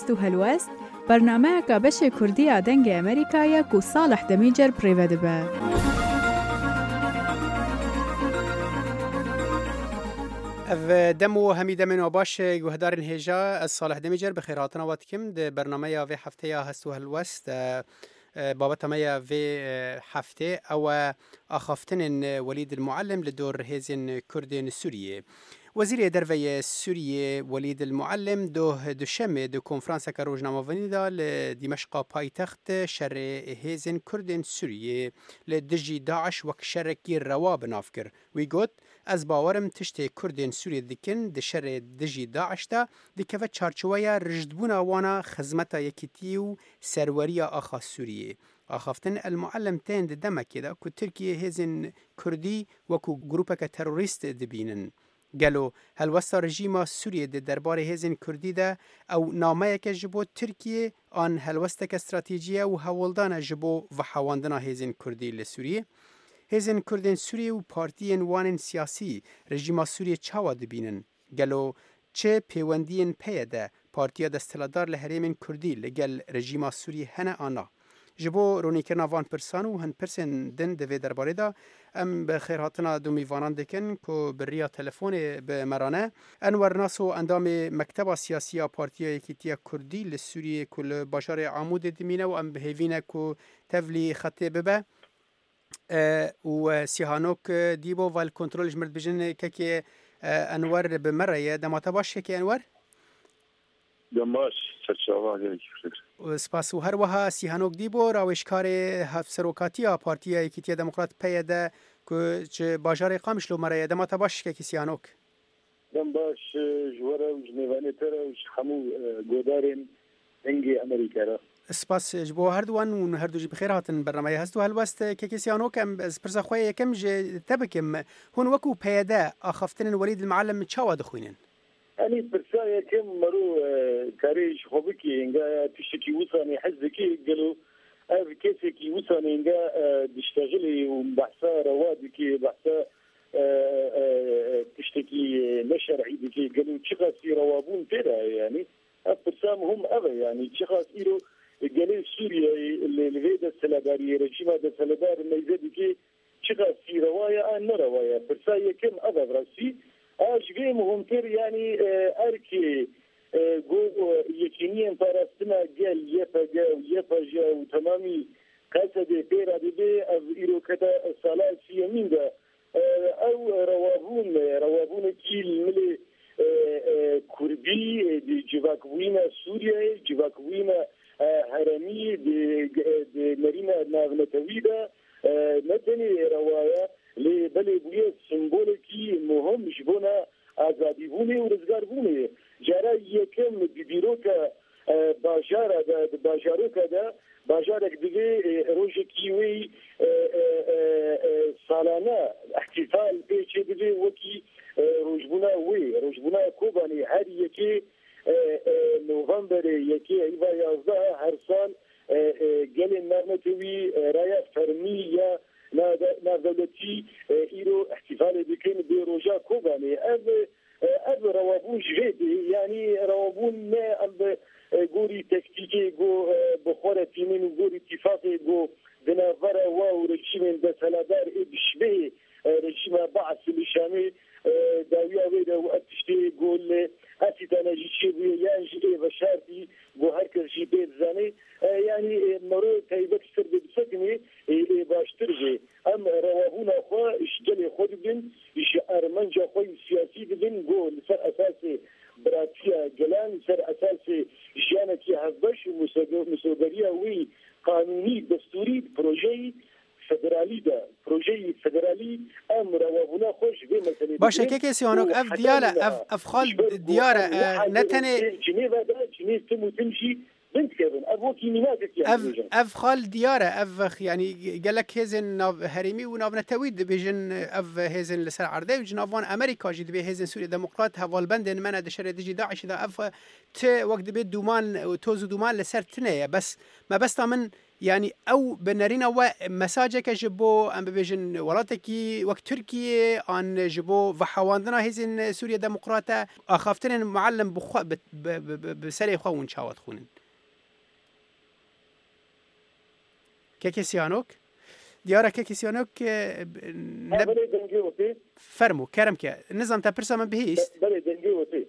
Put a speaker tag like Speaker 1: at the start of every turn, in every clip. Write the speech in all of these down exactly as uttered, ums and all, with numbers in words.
Speaker 1: هست و هلوست برنامه که بشه کردی آدنگ امریکایی که صالح دمیجر پریوده به.
Speaker 2: اف دمو حمید من وباش گهدارن هجا از صالح دمیجر بخیراتنا واتکم ده برنامه یا وی هفته یا هست و هلوست بابت ما یا وی هفته او اخافتن ولید المعلم لدور هزین کردین سوریه. وزیر دروی سوریه ولید المعلم دو دوشنبه دو کنفرانس که روزنامه‌نویسی دا لدمشق پایتخت شر هزین کردین سوریه لدجی داعش وک شرکی رواب نافکر وی گوت از باورم تشت کردین سوریه دکن د شر دجی داعش دا دکوه چارچویا رجدبون وانا خدمت یکیتی و سروری آخا سوریه. آخافتن المعلم تند دمکی دا که ترکیه هزین کردی وکو گروپک تروریست دبینن. گلو هلوستا رژیم سوریه ده درباره هزین کردی ده او نامه که جبو ترکیه آن هلوستا که استراتیجیه و هولدان جبو و حواندنا هزین کردی لسوریه. هزین کردین سوریه و پارتیین وان سیاسی رژیم سوریه چاوا دبینن. گلو چه پیوندین پیده پارتیا دستلدار لحریم کردی لگل رژیم سوریه هنه آنا. جبو رونیکرنا وان پرسان و هن پرسن دن دوی درباره دا ام بخیر هاتنا دو میوانان دکن که بریا تلفون به مرانه انور ناسو اندام مکتب سیاسی پارتیا یکیتیا کردی لسوریه کل باشار عمود دمینه و ام بهیوینه که تفلی خطه ببه و سیهانوک دیبو وال کنترولش مرد بجن که انور بمره دماتا باشه که انور؟
Speaker 3: دماش سرچاوه آگه
Speaker 2: سپاس و هر وها سیهانوک دیبو راوشکار هفت سروکاتی پارتیا یکیتیا دموکرات پیده که چه باجار قامش لو مرایه دما تباش که سیهانوک
Speaker 3: دم باش جواره و جنیوانه تره و خمو گودارین انگی امریکا را
Speaker 2: سپاس جبو هر دوان و هر دو جی بخیر هاتن برنامه هست و هلوست که سیهانوک ام از پرسا خواه یکم جه تبکم هون وکو پیده آخفتن ولید المعلم چاوا دخوینن
Speaker 3: يعني برسايا كم مرو كاريش خوبكي إنجا تشتكي وصاني حزكي قالوا أف كيسكي وصاني إنجا تشتغلي وبحثا روادكي بحثا تشتكي نشر عيدكي قالوا تشخص في روابون ترى يعني أف برسام هم أبا يعني تشخص إيرو قالوا سوريا اللي فيدا السلابارية رجيمة دا سلابار ميزادكي تشخص في رواية أنا رواية برسايا كم أبا براسي آجوی مهمتر یعنی ارکی گو یکینی پاراستنا گل یفجا و یفجا و تمامی قصد پیرا دیده از ایرو کتا سالاسی من ده او روابون روابون کیل ملی کردی دی جواکوینا سوریه جواکوینا هرمی دی مرینا ناونتویدا ندنی روایا لی بله بویه سمبولکی مهم جبونا آزادی بونه و رزگار بونه جارا یکم بیرو که باجارا دا باجارو که دا باجارک دیگه روژکی وی سالانه احتفال بیچه دیگه وکی روژبونا وی روژبونا کوبانی هر یکی نوامبر یکی ایوا یازده هر سال گل نرمتوی رای فرمی یا نازلتی ایرو احتفال بکن به روزا کوبانی از از روابون جدی یعنی روابون نه ام گوری تکتیکی گو بخور تیمین و گوری اتفاقی گو دناور و رژیم دسالدار ادشبه رژیم بعث الشامی داویا ویدا و اتشتی گول هستی تناجیشی بوی یانجی و شرطی گو هر کسی بید زنی یعنی مرو تایبک سرد بسکنی باشتر جه ام روابون اخوا اشجل خود بین اش ارمنجا خوی سیاسی بین گو لسر اساس براتیا گلان سر اساس جانتی هزبش مسودریا وی قانونی دستوری پروژه فدرالی ده پروژه فدرالی ام روابونا خوش به مثلا
Speaker 2: باشه که کسی آنک اف دیاره اف افخال دیاره نتنه
Speaker 3: جنیو ده جنیو تمو تمشي بنت كيفن ابوكي منازك
Speaker 2: اف اف خال دیاره اف يعني قالك هزن ناف هرمي وناف نتويد بيجن اف هزن لسر عرده وجنافان امريكا جد به هزن سوريا ديمقراط هوال بندن من دشر دجي داعش ده اف ت وقت بيت دومان توز دومان لسر تنه بس ما بس من يعني او بنرينا و مساجك جبو ام ببيجن ولاتكي وقت تركيا ان جبو وحواندنا هزن سوريا ديمقراطه اخافتن معلم بخو بسري خو ونشاوت خونن كيكسيانوك ديارة كيكسيانوك
Speaker 3: نب...
Speaker 2: فرمو كرم كي النظام تبرسا من بهيست
Speaker 3: بله دنجي وتي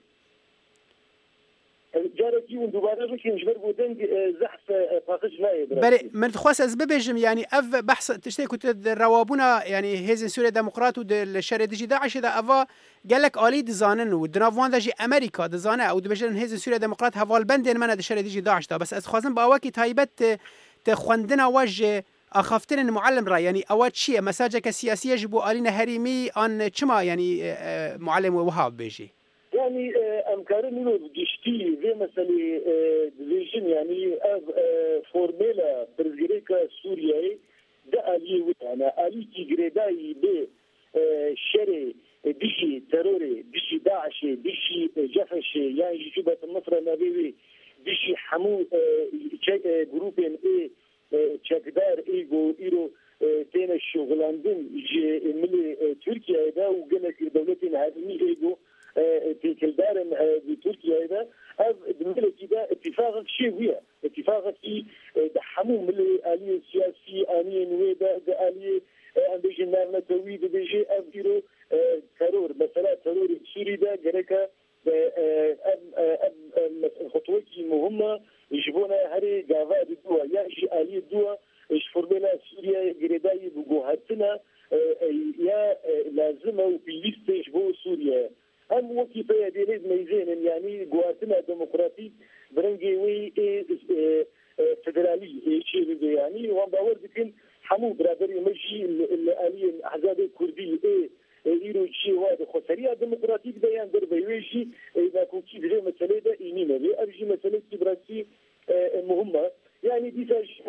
Speaker 3: جارتي وندوباره بكين جبر بودنج زحف باخش لاي
Speaker 2: بله من خواست از ببجم يعني اف بحث تشتي كنت روابونا يعني هزن سوريا ديمقراط والشر ديجي داعش دا افا قال لك الي دزانن ودنافوان دجي امريكا دزانه او دبجن هزن سوريا ديمقراط هوال بندن من الشر ديجي داعش دا بس از خوازن باواكي تايبت تخوندنا وجه اخافتن المعلم را يعني اوات شيء مساجك سياسيه جبو الينا هريمي ان كما يعني معلم وهاب بيجي
Speaker 3: يعني امكار منو بجشتي زي مثلا ديفيجن يعني فورميلا برزيريكا سوريا ده الي انا الي تيغريداي ب شري بيجي تروري بيجي داعش بيجي جفش يعني جبهه النصر النبوي بيجي حمو جروبين اي çekdar ego iro tene şoğlandın milli Türkiye'de ve genel devletin hadimi ego tekildarın Türkiye'de ev milletinde ittifakı şey huya ittifakı ki دحمو milli aliye siyasi aniye nüvede de aliye andejin nerne tevhid deji ev iro terör mesela terör Suriye'de gereka خطوتي مهمة يجبونا هري جافا الدوا يا شي آلية الدوا يشفربنا سوريا جريداي بجوهاتنا يا لازمة وبيليست يجبو سوريا هم وكي فيا ديريز ميزين يعني جوهاتنا ديمقراطيك برنجيوي فدرالي شيء يعني وان باور دكين حمو برادري مجي الآلية الأحزاب الكردية ايرو شيء واحد خسرية ديمقراطيك ده يندر بيوجي إذا كنت في مسألة ده إنينا ليه أرجي مسألة كبراسي مهمة يعني دي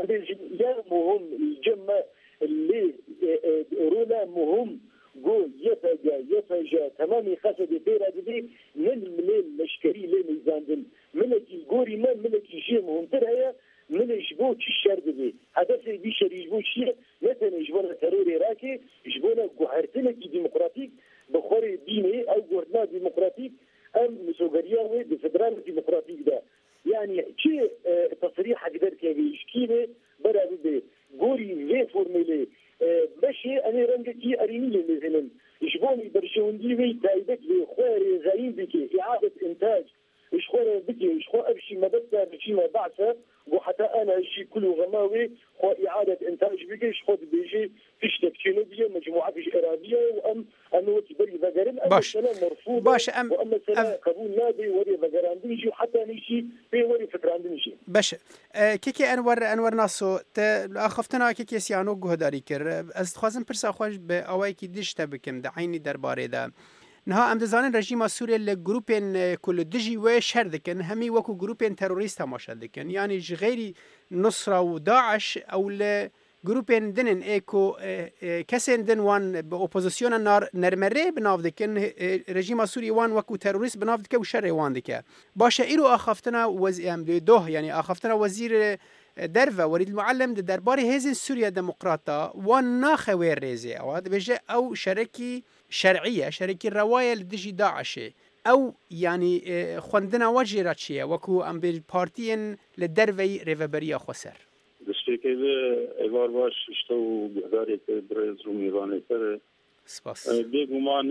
Speaker 3: يا مهم الجمع اللي رولا مهم جو يفجا يفجا تمام خسد بيرا دي من من مشكري ليه ميزاندن ملكي الجوري ما ملكي شيء مهم ترى من يجبوه الشرد دي هدف دي شر يجبوه شيء مثلا يجبونا تروري راكي يجبونا جوهرتنا ديمقراطيك بخوري ديني او جوهرنا ديمقراطيك ام مسوغريا وي بفدرال ديمقراطيك ده يعني شيء تصريح قدر كيفيش كيني برا بي جوري في فورميلي ماشي انا رنجتي اريني مثلا يجبوني برشوندي وي تايبك بخوري زين بكي اعاده انتاج مش خور بكي مش خور ابشي ما بدها بشي ما بعثه وحتى انا شيء كله غماوي خو اعاده انتاج بكي خد بيجي فيش تكنولوجيا مجموعه فيش ارابيه وام انه تبري فقرن
Speaker 2: باش
Speaker 3: مرفوض
Speaker 2: باش ام
Speaker 3: واما سنه قبول نادي وري فقران بيجي حتى نشي في وري فكران بيجي
Speaker 2: باش اه كيكي انور انور ناسو ت اخفتنا كيكي سيانو جهداري كر از خوازم پرسا خوش به اوای کی دشت بکم د عینی درباره ده نها ام دزانن رژیم سوریه ل گروپن کل دجی و شر دکن همی وکو گروپن تروریست تماشا دکن یعنی غیری نصره و داعش او ل گروپن دنن ايكو كسن دن وان باوبوزيسيون النار نرمره بناف دكن رژیم سوري وان وكو تروریست بناف دك و شر وان دك باشه ايرو اخفتنا وز ام دوه يعني اخفتنا وزير درفا وريد المعلم ده درباري هزن سوريا ديمقراطا وان ناخوير ريزي او هذا بيجي او شركي شرعيه شركي الروايه لدجي داعش او يعني خوندنا وجه راتشيه وكو ام بالبارتيين للدرفي ريفبريا خسر
Speaker 4: دشتكي ايوار باش اشتو بهداري برز روميراني تر
Speaker 2: سپاس
Speaker 4: بيغمان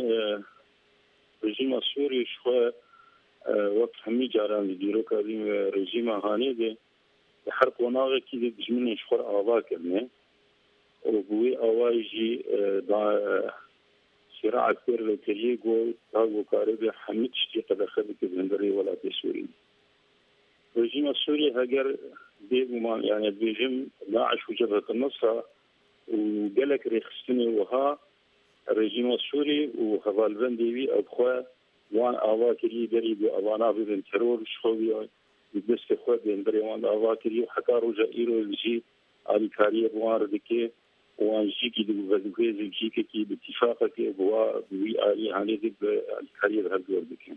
Speaker 4: رژیم سوری شو وقت همي جاران ديرو كريم رژیم هاني دي هر قناغ کی دجمن شخور آوا کرنے اور بوئی آوائجی دا شراع کر لکریه گو تا گو کاره به حمید شتی قدخه بکه بندری ولات سوری رژیم سوری اگر بيغمان يعني بيجم داعش وجبهة النصرة وقالك ريخستني وها الرجيم السوري وهفالبندي أو بخوا وان أواكري دريب وأوانا بين ترور شخوي بس خوا بين دري وان أواكري وحكا رجع إيرو الجي على كاريه بوان ردكي وان جيكي دو بدوكي جيكي كي باتفاقك بوا بوي آلي هاني دي بالكاريه بهالدور بكي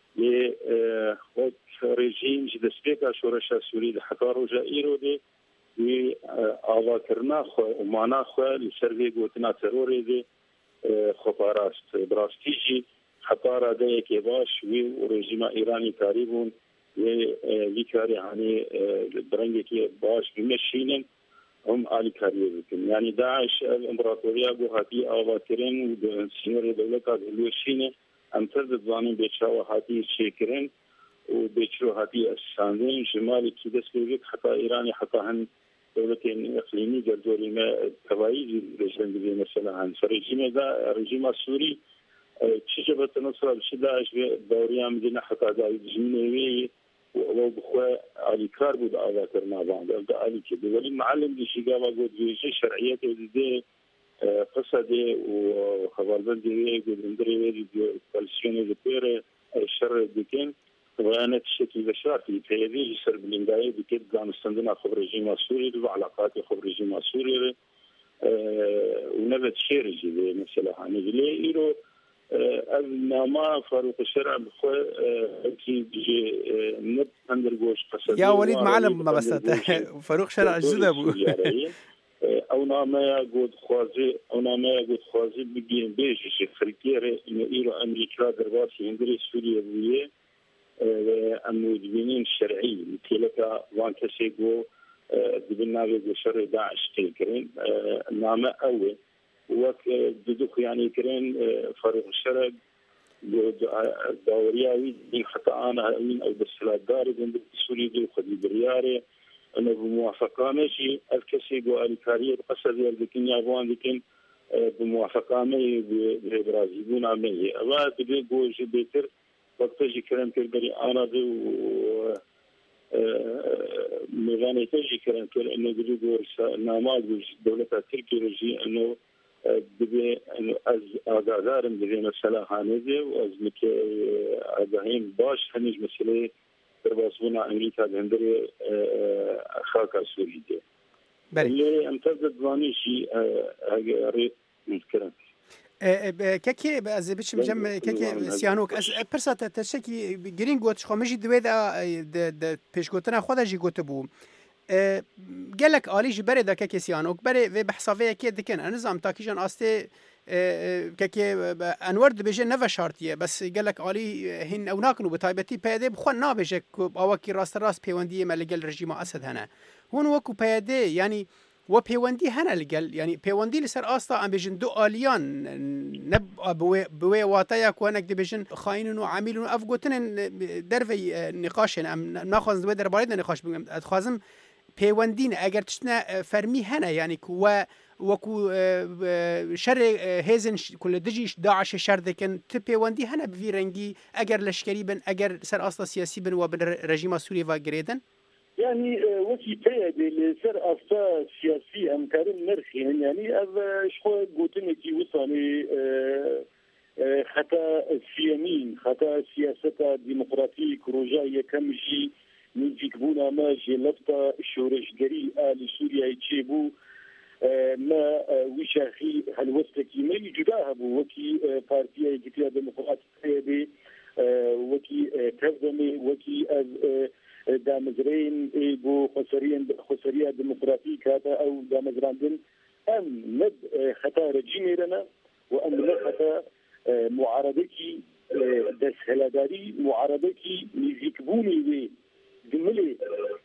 Speaker 4: ل رژیم چې د سپیکا شورش سوري د حکارو جایرو دي و آواکرنا خو ومانا خو لسروی گوتنا ترور دی خبراست براستیجی خطر ده که باش و رژیم ایرانی کاریبون و لیکاری هانی برنگی که باش بمشینن هم آلی کاریه بکن. یعنی داعش الامپراتوریا گوهاتی آواکرین و سینور دولت آدلوشینه امتر دزانین بیچاو هاتی شکرین و بیچرو هاتی اساندین شمالی که دست بگید حتی ایرانی حتی هن دولت اقلیمی جردوری ما توایی رجلن بگید مثلا هن فرجیم دا رژیم سوری چیزی به تنصر شداش به دوریان مدینه حتی دایی جنوی و بخوا علی کار بود آگاه کرنا باند البته علی که ولی معلم دیشی گاوا گود ویژه شرعیت دیده قصده و خبربند دیده گودندری دیده کالسیون دیپره شر دیکن وانت شكل بشرتي تهذيج سر بالندايه بكيت دانستندنا خبر رژیم سوری و علاقات خبر رژیم سوری ونبت شيرجي مثلا هنجلي ايرو النما فاروق الشرع بخو اكيد جي نت اندرغوش قصد
Speaker 2: يا وليد معلم ما بس فاروق شرع جدا ابو
Speaker 4: او نما قد خوازي او نما قد خوازي بيجي بيجي شي خريكيره انه ايرو امريكا درباسي هندري سوريا بويه الموجودين الشرعي مثل وان كسيغو دبنا بشر داعش تلكرين نما اول وك ددوخ يعني كرين فريق الشرق دورياوي دي حتى انا امين او بالسلات داري عند سوري دي خدي برياري انه بموافقه ماشي الكسيغو الكاريه قصد لكن يابوان لكن بموافقه مي برازيلون عمي ابا بدي جو جبتر وقت جي كلام كبري انا دو ميزاني تجي كلام كل انه بدي جو نماذج دوله تركيا رجي انه بدي انه از اغادارم بدي مثلا هانزي واز مك اغاهين باش هنج مساله ترباسونا امريكا هندري خاكا سوري دي اللي امتدت ظاني شيء هاجي مذكره
Speaker 2: كاكي از بيش مجم كاكي سيانوك از برسات تشكي جرين قوت خو مجي دوي دا د بيشكوتنا خدا جي قوتبو قالك آلي جبري دا كاكي سيانوك بري في بحصافيه كي دكن نظام تاكيجان استي كاكي انور دبيجي نفا شارتيه بس قالك آلي هن او ناكنو بتايبتي بيدي بخو نابجه اوكي راس راس بيونديه ملقال رجيم اسد هنا هون وكو بيدي يعني و پیوندی هنه لگل یعنی پیوندی لسر آستا ام بیشن دو آلیان نب بوی بوی واتایا کوانک دی بیشن خاینن و عمیلن و افگوتن دروی نقاشن ام نخواهند دو در بارید نقاش بگم اتخوازم پیوندین اگر تشنا فرمی هنه یعنی و وكو شر هيزن كل دجيش داعش شر دكن تبيوندي هنا بفي رنجي اگر لشكري بن اگر سر اصلا سياسي بن وبن رجيم سوري فاجريدن
Speaker 3: يعني وكي تيادي لسر أفتا سياسي أمكارن نرخيهن يعني أذا شخوة قوتنكي وصاني خطا السيامين خطا سياسة ديمقراطية رجاية كمجي نيجيك بونا ما جي لفتا شورش جري آل سوريا يتشيبو ما وشاخي هالوستكي ما يجداها بو وكي بارتيا يجتيا ديمقراطية دي وكي تفضمي وكي أذ دامزرين بو خسرين خسريه ديمقراطيك هذا او دامزراندن ام ند خطا رجيميرنا وام ند خطا معارضتي دسهلداري معارضتي نيزيكبوني بي جمله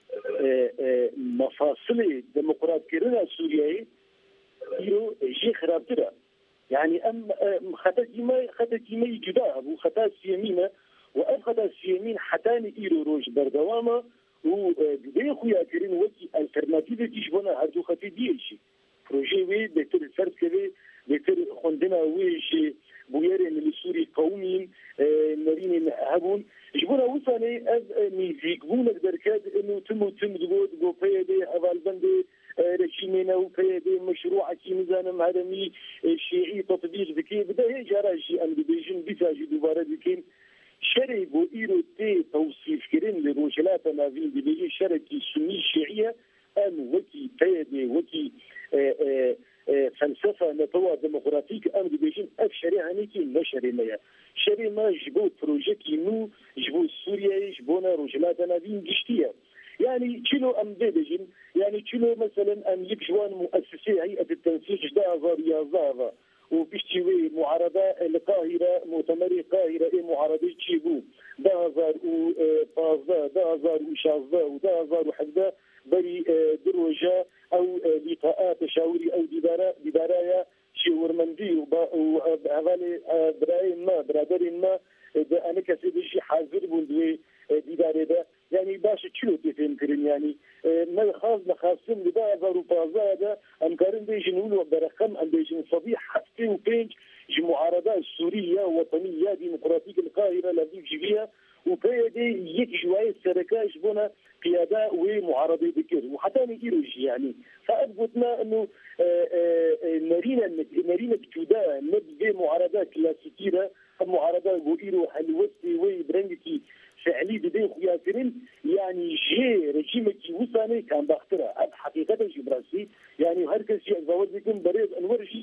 Speaker 3: مفاصل ديمقراط كيرنا سوريا يو جي خرابترا يعني ام خطا كيما خطا كيما جدا ابو خطا سيمينه وأبغى السيمين حتى إيرو روج بردوامة وبدي خويا كريم وكي الترناتيف تيجبنا هردو خطي ديشي بروجي وي بيتر الفرد كذي بيتر خندنا ويش بويرين السوري قومين نرين هبون جبنا وصاني أز ميزيك بونا دركاد إنه تمو تم دقود جو بيدي أول بندي رشيمنا وبيدي مشروع كي ميزان هرمي شيعي تطبيق ذكي بدا هي جراجي أم بيجن بيتاجي دوباره ذكين شرعي بو إيرو تي توصيف كرين لروجلات نافين دي بيجي شركي سني شيعية أم وكي بيدي وكي آآ آآ فلسفة نتوى ديمقراطيك أم دي بيجين أف شريعة نيكي لا شريعة ميا شريعة ما جبو بروجيكي نو جبو سوريا جبونا روجلات نافين جشتية يعني شنو ام بيجن يعني شنو مثلا ام يكشوان مؤسسي هيئه التنسيق ده رياضه وبيشتوي معارضه القاهره مؤتمر القاهره اي معارضه تشيبو ده هزار وفازده ده هزار وشازده وده هزار وحده بري دروجه او لقاءات تشاوري او ديداره ديدارايا شورمندي وهذا براين ما برادرين ما انا كسيدي شي حاضر بندوي ديداره ده يعني باش تشلو تفهم كرين يعني ما خاص نخاصم لبا هزار وفازده ده امكارن بيجي نقولوا برقم ام بيجي صبيح حفتي وبينج المعارضه السوريه وطنيه ديمقراطيه القاهره التي فيها وبيدي يك شويه سركاش بنا قياده ومعارضه ذكر وحتى نيروج يعني فاثبتنا انه مارينا مارينا بتودا نبدا معارضات كلاسيكيه معارضه غويرو حلوتي وبرنجتي فعلي بدي خياسرين يعني جي رجيمك وساني كان بخترع حقيقه جبراسي يعني هركز شيء زود يكون بريد انورجي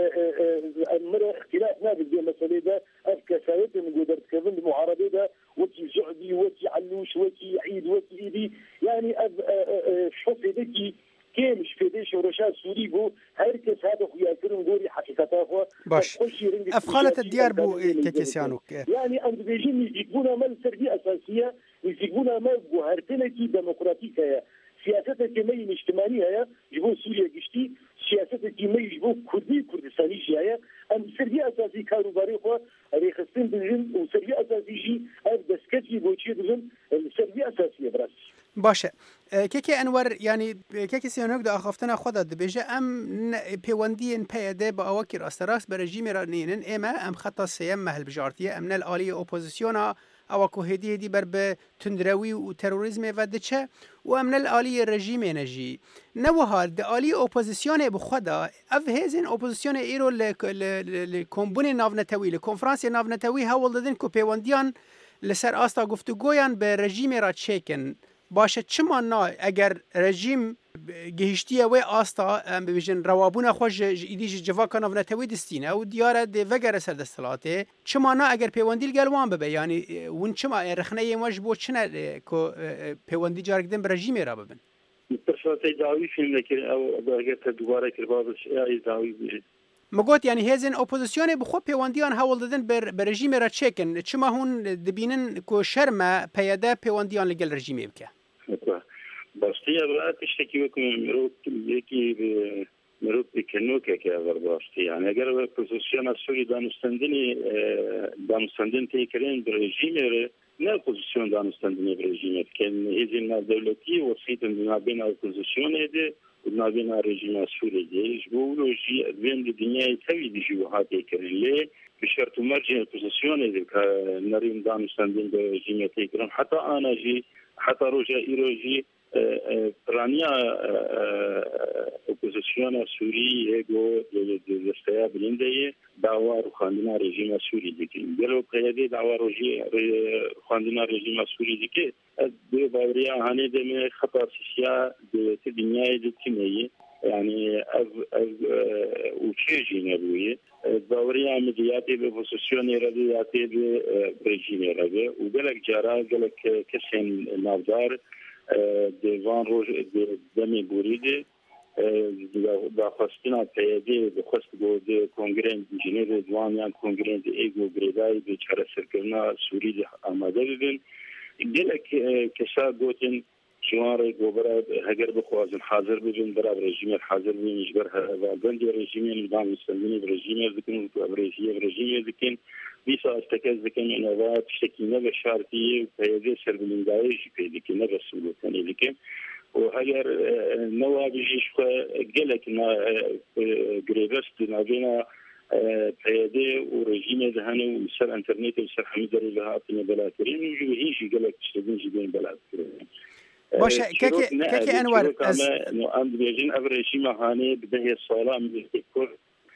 Speaker 3: المرة اختلاف نابل دي مسألة ده أفكا سايت من قدرت كذن المعارضة ده وكي زعدي وكي علوش وكي عيد وكي إيدي يعني أب شوف ذكي كيمش في ديش ورشاد سوريبو هركز هذا خويا كرم دوري حقيقة
Speaker 2: باش أفخالة الديار بو كيكيسيانوك
Speaker 3: يعني عند بيجين يجيبونا مال سردية أساسية يجيبونا مال بوهرتنكي ديمقراطيكية سياسة كمية اجتماعية جبو سوريا قشتي سياسة كمية جبو كردي كردستاني جاية أم سرية أساسي كاروباري خوا ريخستين بجن وسرية أساسي جي أف دسكتي بوشي بجن سرية أساسية براسي
Speaker 2: باشه كيكي انور يعني كيكي سيانوك دا اخفتنا خدا دبيجه ام بيواندين بيده با اوكر استراس برجيم رانينن اما ام خطا سيم مهل بجارتيه امن الاليه اوبوزيسيونا او كوهدي دي برب تندروي وتيروريزم ودچه وامن الاليه رژیم نجي نوها الاليه اوبوزيسيون بخدا اف هزن اوبوزيسيون ايرو لكومبوني نافنتوي لكونفرانس نافنتوي هاولدن کو بيوانديان لسر استا گفتگویان به رژیم را چکن باشه چما نا اگر رژیم گهشتیه و آستا ام ببیجن روابون خوش ایدیج جوا کناو نتوی دستینه و دیاره دی وگر سر دستلاته چما نا اگر پیوندیل گلوان ببه یعنی ون چما رخنه یماش بو چنه که پیوندی جارگدن به رژیم را ببن
Speaker 4: متصلاتی دعوی فیلم نکر او اگر دوباره کربابش ای دعوی بیه
Speaker 2: مگوت یعنی هزن اپوزیسیون بخو پیوندیان هول دادن بر بر رژیم را چکن چما هون دبینن کو شرم پیاده پیوندیان لگل رژیم بکه
Speaker 4: باشتی اول تشکی بکن مرو یکی مرو بکنو که که اول باشتی یعنی اگر اپوزیسیون سوری دانستندنی دانستندن تیکرین بر رژیم نه اپوزیسیون دانستندنی بر رژیم که هزین دولتی وسیط بین اپوزیسیون ده ما بين الرجيم السوري جبولو جي بين الدنيا تاوي دي جوهات كريلي بشرط مرجع البوزيشن اللي نريم دان ستاندين بالرجيم تيكرن حتى انا جي حتى روجا ايروجي برانيا البوزيشن السوري هيغو دستياب لندي دعوة خاندنا الرجيم السوري ديكي قالوا قيادي دعوة روجي خاندنا الرجيم السوري ديكي دو باوريا هاني دم خطر سياسية الدنيا دي يعني اف اف وشيجي نبوي باوريا مدياتي ببوزيشن رادياتي بريجين رادي وقالك جارا قالك كسين نافدار ديفان روج دمي بوريدي دا خواستنا پیاده بخواست بود کنگره جنیو دوانیان کنگره ایگو گریدای به چهار سرکرنا سوری آماده ببین گلک کسا گوتن شوار گوبرا هگر بخوازن حاضر ببین برای رژیم حاضر ببین جبر و گند رژیم نظام اسلامی رژیم ذکن و رژیم رژیم ذکن بیسا استکاز ذکن نوات شکینه به شرطی پیاده سربلندای پیدا کنه رسول کنه ذکن وهاجر نوع بيجيش قالك إن جريفست نابينا بيادة ورجيم ذهنه وسر إنترنت وسر حميدر اللي هاتنا بلاترين ويجي قالك تشتغل جبين بلاترين.
Speaker 2: باشه كيكي كيكي أنور
Speaker 4: أز إنه عند بيجين أبر رجيم هاني بدهي الصلاة من الكل.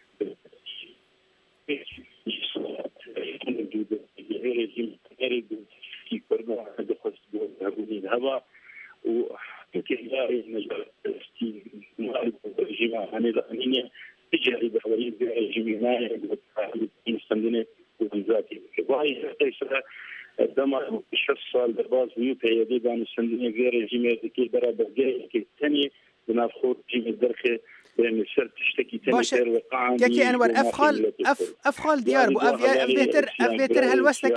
Speaker 4: رجيم غير في كرنا هذا خاص بهبوني هوا و كهذا مجال استي مال الرجيم هاني ذهنية تجاري بحوالي الرجيم هاي مستندنة ومزاتي وهاي ليس دما شش سال درباز وی پیدا دان سندنی غیر رژیم کی برابر کی تاني بنافخور رژیم درخه بين شرط تشتكي تنتر وقعا
Speaker 2: كي انور افخال اف افخال ديار بو افيتر افيتر هالوستك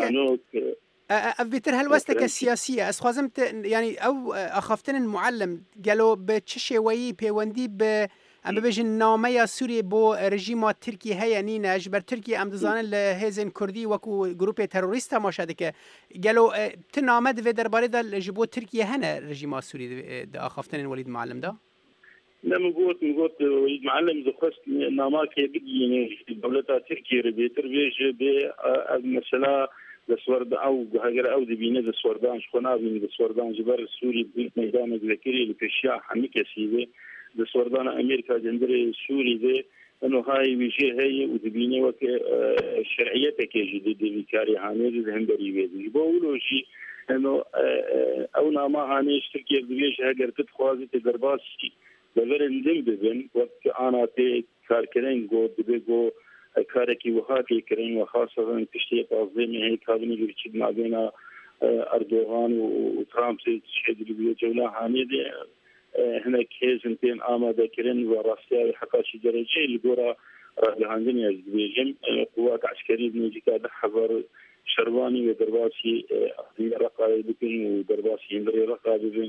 Speaker 2: افيتر هالوستك السياسيه اسخازم يعني او اخفتن المعلم قالوا بتششي وي بيوندي ب ام بيجن نامه سوري بو رژیم ترکی هيا نينا جبر تركيا ام دزان لهزن كردي وكو جروب تيروريست ما شادك قالوا تنامه دو درباره د جبو تركيا هنا رژیم سوري د اخفتن وليد معلم ده
Speaker 4: لا مقوت مقوت وليد معلم زخست نامه كي بيجي دوله تركيا ربيتر بيج ب مثلا لسورد او هاجر او دبينه لسوردان شخنا بين لسوردان جبر سوري بميدان الذكري الفشاع حميك سيده لسوردان امريكا جندري سوري ده انه هاي بيجي هي ودبينه وك شرعيتك جديد بكاري هاني الهندري بيجي بقولوا شيء انه او نما هاني اشتكي بيجي هاجر تتخوازي تدرباسي بفرندم ببن وقت انا تي كاركرين جو دبيجو كاركي وهاكي كرين وخاصة تشتي تنظيم هي كابيني اللي بتشد ما بين أردوغان وترامب تشهد اللي بيجونا هاني هنا كيزنتين آمادة كرين وراسيا حقا شي درجة اللي قرا راجعاندني بيجم قوات عسكرية نيجي كذا حضر شرباني ودرباسي رقابة بكن ودرباسي هندري رقابة بكن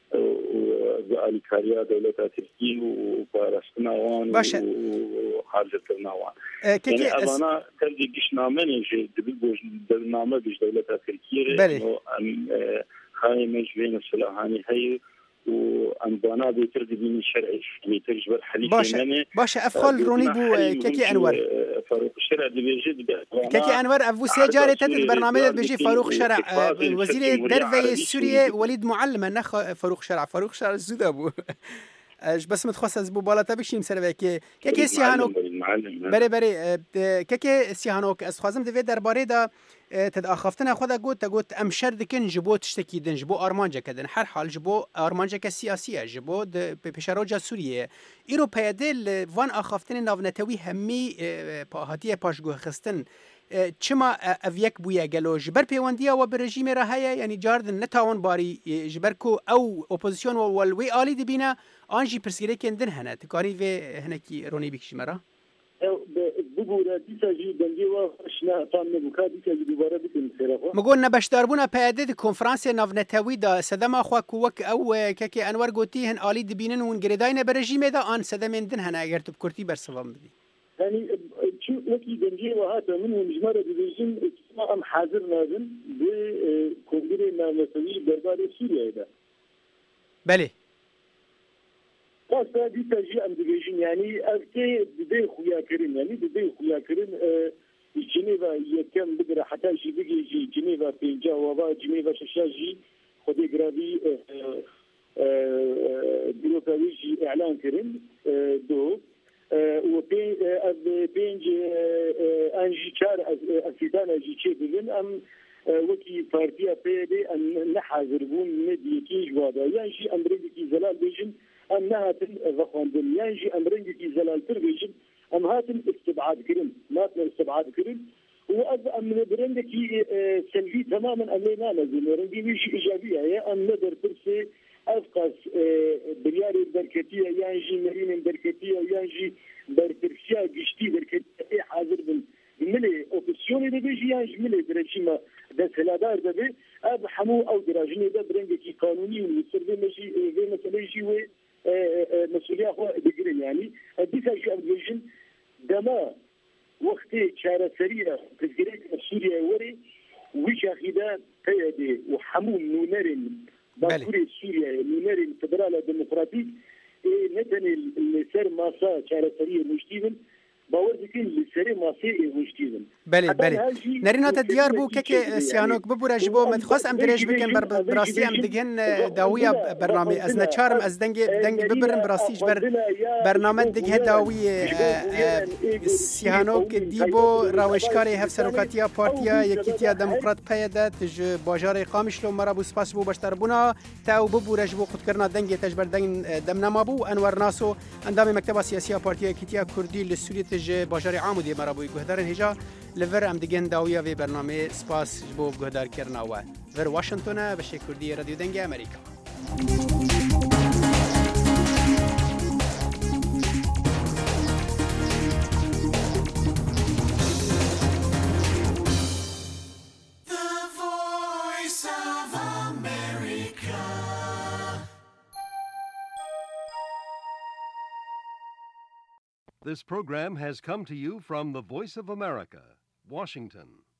Speaker 4: وزعل كاريا دولة تركيا وبارستناوان وخارج الناوان يعني أنا ترجع جشنامة نيجي دبل نامة بيج دولة تركيا إنه هاي مش بين السلاحاني هاي وأنبانا بيترد بين الشرع بيترجب الحليف
Speaker 2: باشا باشا أفخال روني بو كيكي أنور
Speaker 4: فاروق الشرع بيجي
Speaker 2: كيكي أنور أفو سيجارة تدد برنامج بيجي فاروق شرع الوزير الدرفي السوري وليد معلم نخ فاروق شرع فاروق شرع الزود أبو اش بس متخصص بو بالا تبشي مسربه كي كيكي سيهانوك بري بري كيكي سيهانوك اس خوازم دوی درباره دا تداخفتنا خدا گوت گوت ام شردكن جبو تشتكي دن جبو ارمانجا كدن هر حال جبو ارمانجا كسياسيه جبو بشاروجا سوريه ايرو بيدل وان اخفتن ناونتوي همي باهاتيه پاشگو خستن چما اویک بویا گلو جبر پیوندیا و برژیم را هيا يعني جاردن نتاون باري جبركو او اپوزيشن والوي آلي دبينا آنجي پرسگیره کندن هنه تکاری و هنه کی رونی بیکشی مرا
Speaker 3: بگوره دیسا جی دنگی و اشنا تام نبوکا دیسا جی دوباره بکن سرخو
Speaker 2: مگون نبشدار بونا پیاده دی کنفرانس ناونتوی دا سدم اخوا کوک او که انور گوتی هن آلی دبینن ون گرداین برژیم دا آن سدمین دن هنه اگر تو بکرتی برسوام بدی
Speaker 3: يعني شو وكي دنجي وهذا منهم جمارة ديفيجن ام حاضر نازل بكونغري نامسوي دربار سوريا ده
Speaker 2: بله
Speaker 3: خاصة دي تجي ام ديفيجن يعني افتي بدي خويا كريم يعني بدي خويا كريم جنيفا يكم بقرا حتى شي بيجي جي جنيفا بينجا وبا جنيفا شاشاجي خدي جرافي بيروكاويجي اعلان كريم دو وبين بينج انجي شار افيدان انجي شي بين ام وكي بارتيا بيدي ان نحاضر بون نديكي جوادا ينجي امريكي زلال بيجن ام نهاتن ذخوندن ينجي امريكي زلال تربيجن ام هاتن استبعاد كريم ماتن استبعاد كريم وأز أم برندكي سلبي تماما ام لينا لازم رندي مش ايجابيه يا ام ندر ترسي أفقس برياري بركتية يانجي مرين بركتية يانجي برترشيا جشتي بركتية حاضر بالملي أوبسيوني ده بيجي يانجي ملي برشيما ده سلادار ده بي أب حمو أو دراجني ده برنجكي قانوني ويصير ده ماشي زي مثلا يجي و مسؤولية أخوة بقرين يعني أديسا شيء أبديجن دما وقتي شارع سريع تذكرين سوريا وري ويشا خدا تيدي وحمو نونرين باكوري سوريا نونر الفدرالية الديمقراطية نتن السر ماسا شارسرية مجتيبن باور دكين السر ماسا مجتيبن
Speaker 2: بله بله نرينا تديار بو كك سيانوك ببورا جبو متخص ام دريج بكن بر براسي ام دگن داوية برنامج از نچارم از دنگ دنگ ببرن براسيج بر برنامج دگه داوية سيانوك ديبو راوشكاري هفسروكاتيا بارتيا يكيتيا ديمقراط قيادة تج باجار قامشلو مرا بو سپاس بو بشتر بونا تاو ببورا جبو خود کرنا دنگ تجبر دنگ دمنما بو انور ناسو اندام مكتبه سياسيه بارتيا يكيتيا كردي للسورية ج باجار عامودی مرابوی گهدارن هجا لور ام دیگن داویا و برنامه سپاس بو گهدار کرناوه ور واشنطن به شکردی رادیو دنگ امریکا.
Speaker 5: This program has come to you from the Voice of America, Washington.